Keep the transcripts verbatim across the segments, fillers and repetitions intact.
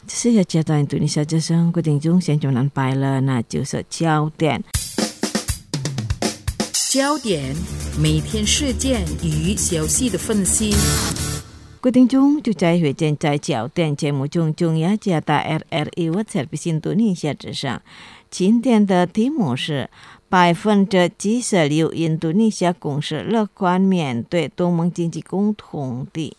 这是要接到印度尼西亚之声各听众先从南拜了，那就是焦点。 焦点，每天事件与消息的分析。 各听众就在会见在焦点节目中，中央加大 R R I 我才比印度尼西亚之声。今天的题目是百分之七十六印度尼西亚公司乐观面对东盟经济共同体。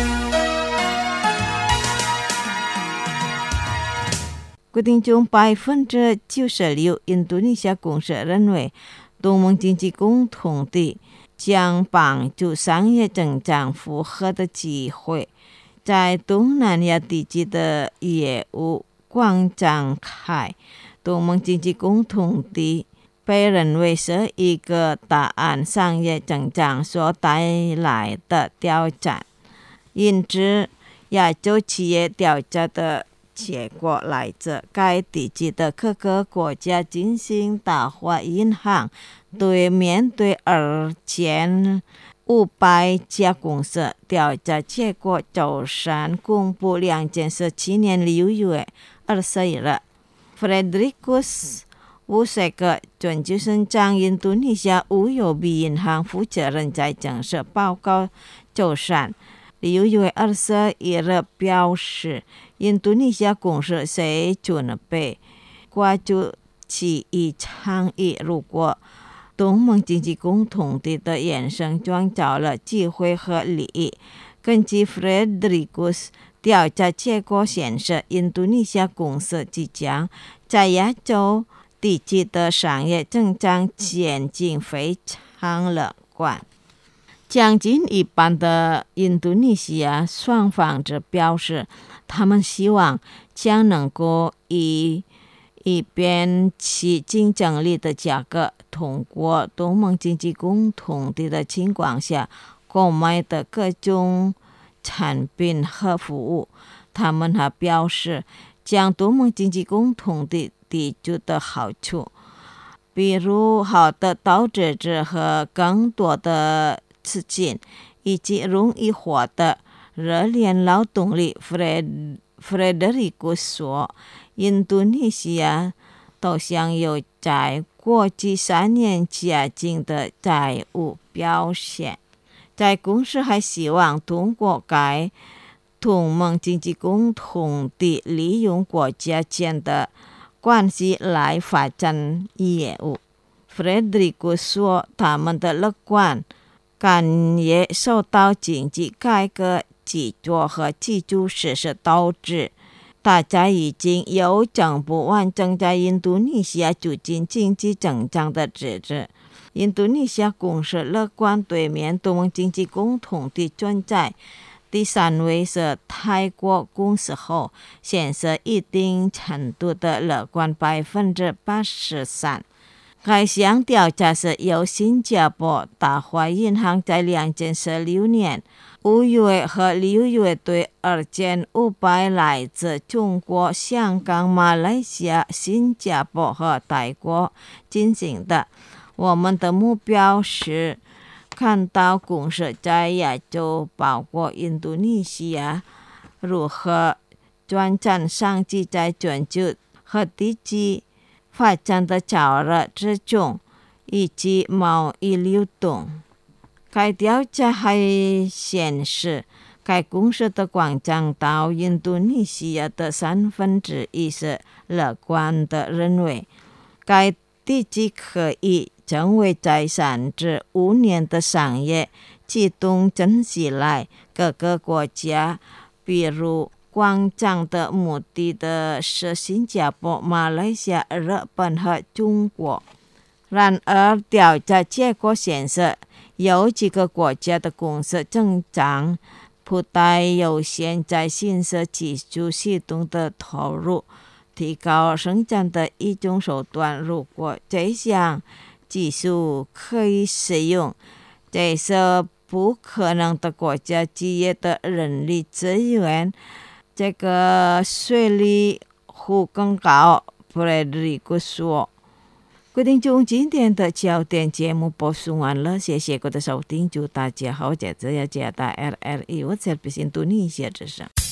各听众，百分之九十六印度尼西亚公司认为东盟经济共同体将帮助商业增长复合的机会，在东南亚地区的业务广展开。东盟经济共同体被认为是一个大案商业增长所带来的挑战，因此亚洲企业调查的结果来自该地区的各个国家进行大华银行对面对二千五百家公司调查结果周三公布，两千十七年六月二十一日，弗雷德里库斯乌塞克全球生长印度尼西亚无有比银行负责人在正式报告周三六月二十一日表示，印度尼西亚公司是准备关注其一倡议，如果东盟经济共同体的延伸创造了机会和利益。根据弗雷德里库斯调查结果显示，印度尼西亚公司即将在亚洲地区的商业增长前景非常乐观。将近一半的印度尼西亚双方则表示，他们希望将能够以一边其竞争力的价格，通过东盟经济共同体的情况下购买的各种产品和服务。他们还表示，将东盟经济共同体提出的好处，比如好的投资者和更多的资金，以及容易获得热链劳动力。弗雷弗雷德里库说，印度尼西亚都享有在过去三年佳境的债务表现。在公司还希望通过该东盟经济共同体利用国家间的关系来发展业务。弗雷德里库说，他们的乐观感也受到经济改革基础和基础设施导致。大家已经有政府完整在印度尼西亚促进经济增长的支持。印度尼西亚公司乐观对面东盟经济共同体存在。第三位是泰国公司后，显示一定程度的乐观百分之八十三。该项调查是由新加坡大华银行在两千十六年五月和六月对二千五百来自中国、香港、马来西亚、新加坡和泰国进行的。我们的目标是看到公司在亚洲，包括印度尼西亚，如何转战商机在全球和地区发展的较热之中，以及贸易流动。该调查还显示，该公司的广场到印度尼西亚的三分之一是乐观的认为，该地区可以成为在三至五年的商业机动增起来各个国家，比如广场的目的的是新加坡、马来西亚、日本和中国。然而，调查结果显示，有几个国家的公司增长不太优先在新设技术系统的投入，提高生产的一种手段。如果这项技术可以使用，这是不可能的国家企业的人力资源，这个税率会更高。布雷德里克说。各位听众，今天的焦点节目播送完了，谢谢各位的收听，祝大家好，在这里加大 R R I 我才不信印度尼西亚之声。